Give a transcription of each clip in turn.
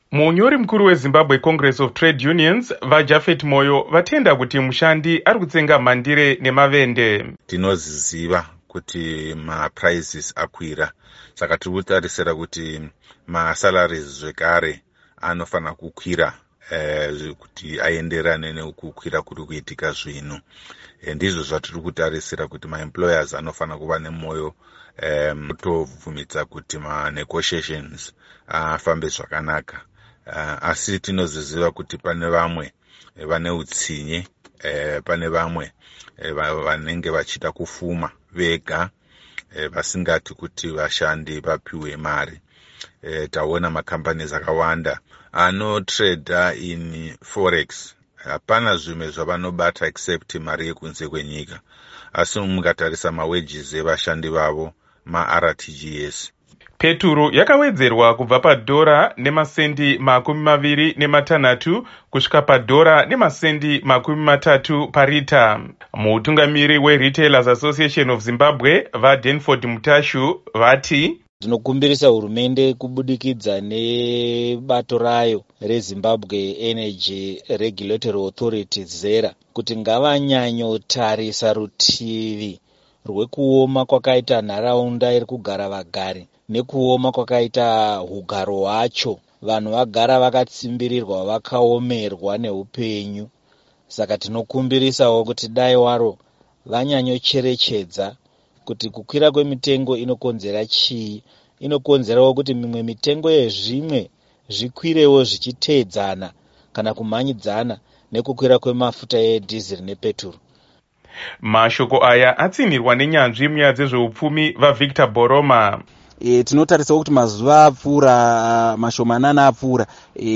Munyori mkuru weZimbabwe Congress of Trade Unions vaJafet Moyo vatenda kuti mushandi ari kutsenga mhandire nemavende. Tinoziziva kuti maprices akwira, saka tiri kutarisira kuti masalaries zvekare anofana kukwira kuti aenderane nekukwira kuri kuitika zvino. Ndizvo zvatiri kutarisira kuti maemployers anofana kuva nemwoyo kutovhumidza kuti manegotiations afambe zvakanaka. Asi tinoziziva kuti pane vamwe vane utsinye, pane vamwe vanenge vachida kufuma vega, vasingati kuti vashandi vapiwe mari. Taona macompanies akawanda anotrader in forex, hapana zvimwe zvavanobata except mari yekunze kwenyika. Asi mukatarisa mawages evashandi vavo ma-RTGS. Peturu yakawedzerwa kubva padhora nemasendi 26 kusvika padhora nemasendi 30 parita. Mutungamiri weRetailers Association of Zimbabwe vaDenford Mutashu vati tinokumbirisa hurumende kubudikidza nebato rayo reZimbabwe Energy Regulatory Authority ZERA kuti ngavanyanyotarisa rutivi rwekuoma kwakaita nharaunda iri kugara vagari nekuoma kwakaita ugaro hwacho. Vanhu vagara vakatsimbirirwa, vakaomerwa neupenyu. Saka tinokumbirisawo kuti dai waro vanyanyocherechedza kuti kukwira kwemitengo inokonzera chii. Inokonzerawo kuti mimwe mitengo yezvimwe zvikwirewo zvichiteedzana kana kumhanyidzana nekukwira kwemafuta edhiziri nepeturu. Mashoko aya atsinirwa nenyanzvi munyaya dzezveupfumi vaVictor Boroma. Tinotarisawo kuti mazuva apfuura, mashomanana apfuura,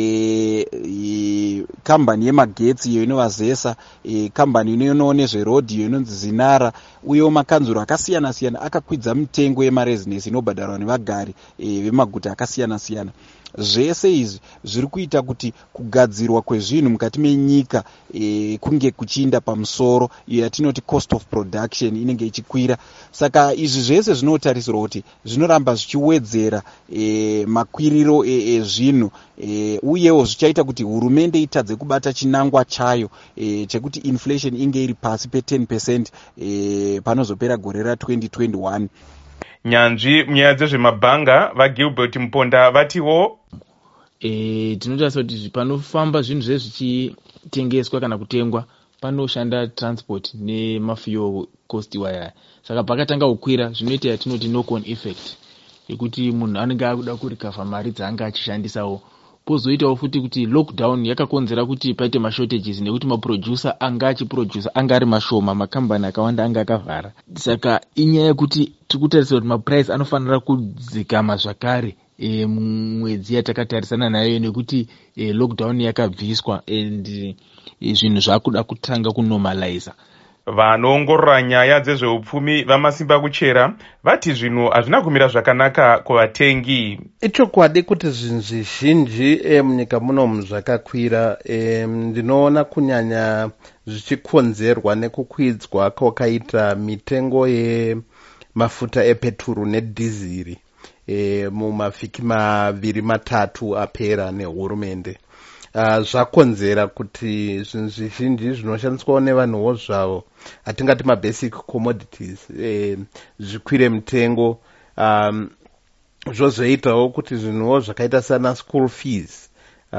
kambani yemagetsi iyo inova ZESA, kambani inoona nezverodhi iyo inonzi Zinara, uyewo makanzuro akasiyana siyana akakwidza mitengo yemarezinesi inobhadharwa nevagari vemaguta akasiyana siyana. Zvese izvi zviri kuita kuti kugadzirwa kwezvinhu mukati menyika kunge kuchiinda pamusoro, iyo yatinoti cost of production inenge ichikwira. Saka izvi zvese zvinotarisirwa kuti zvinoramba zvichiwedzera makwiriro ezvinhu, uyewo zvichaita kuti hurumende itadze kubata chinangwa chayo chekuti inflation inge iri pasi pe10% panozopera gore ra2021. Nyanzvi munyaya dzezvemabhanga vaGilbert Muponda vatiwo tinotarisa kuti panofamba zvinhu zvezvichitengeswa kana kutengwa panoshanda transport nemafuel cost waya. Saka pakatanga kukwira zvinoita yatinoti knock-on effect yekuti munhu anenge akuda kurikavha mari dzaanga achishandisawo. Pozoitawo futi kuti lockdown yakakonzera kuti paite mashortages nekuti maproducer anga achiproducer anga ari mashoma, makambani akawanda anga akavhara. Saka inyaya yekuti tikutarisira kuti maprice anofanira kudzikama zvakare mwedzi yatakatarisana nayo nekuti lockdown yakabviswa and zvinhu zvakuda kutanga kunormaliza. Vanoongorora nyaya dzezveupfumi vamasimba kuchera vati zvinhu hazvina kumira zvakanaka kuvatengi. Ichokwadi kuti zvinhu zvizhinji munyika munomu zvakakwira. Ndinoona kunyanya zvichikonzerwa nekukwidzwa kwakaita mitengo yemafuta epeturu nedhiziri mumavhiki 2-3 apera nehurumende. Zvakonzera kuti zvinhu zvizhinji zvinoshandiswawo nevanhuwo zvavo, hatingati mabasic commodities, zvikwire mitengo. Zvozoitawo kuti zvinhuwo zvakaita sana school fees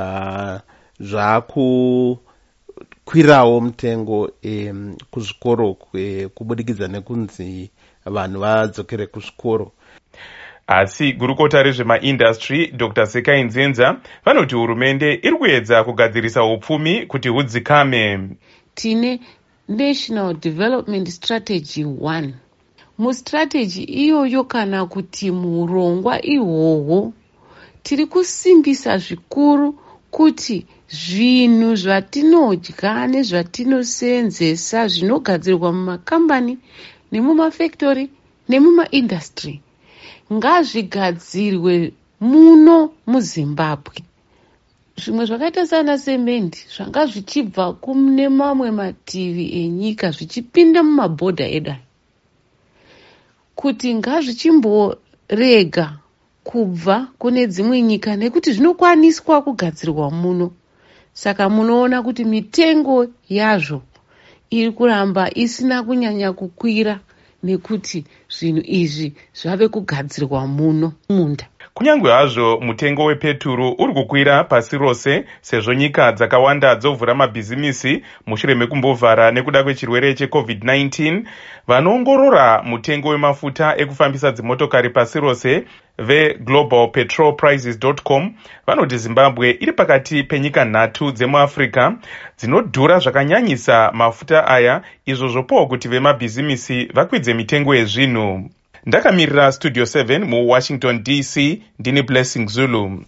zvakukwirawo mutengo kuzvikoro kubudikidza nekunzi vanhu vadzokere kuzvikoro. Asi gurukota rezvemaindastry Dr. Sekai Nzenza vanoti hurumende iri kuedza kugadzirisa upfumi kuti hudzikame. Tine National Development Strategy 1. Mustrategy iyoyo kana kuti murongwa ihwohwo tiri kusimbisa zvikuru kuti zvinhu zvatinodya nezvatinosenzesa zvinogadzirwa mumakambani nemumafactory nemumaindastry ngazvigadzirwe muno muZimbabwe. Zvimwe zvakaita sana semende zvanga zvichibva kune mamwe mativi enyika zvichipinda mumabhodha edu kuti ngazvichimborega kubva kune dzimwe nyika nekuti zvinokwaniswa kugadzirwa muno. Saka munoona kuti mitengo yazvo iri kuramba isina kunyanya kukwira nekuti zvinhu izvi zvave kugadzirwa muno munda. Kunyange hazvo mutengo wepeturu uri kukwira pasi rose sezvo nyika dzakawanda dzovhura mabhizimisi mushure mekumbovhara nekuda kwechirwere cheCovid-19, vanoongorora mutengo wemafuta ekufambisa dzimotokari pasi rose veglobalpetrolprices.com vanoti Zimbabwe iri pakati penyika 3 dzemuAfrica dzinodhura zvakanyanyisa mafuta aya, izvo zvopawo kuti vemabhizimisi vakwidze mitengo yezvinhu. Ndakamirira Studio 7 muWashington DC, ndini Blessing Zulu.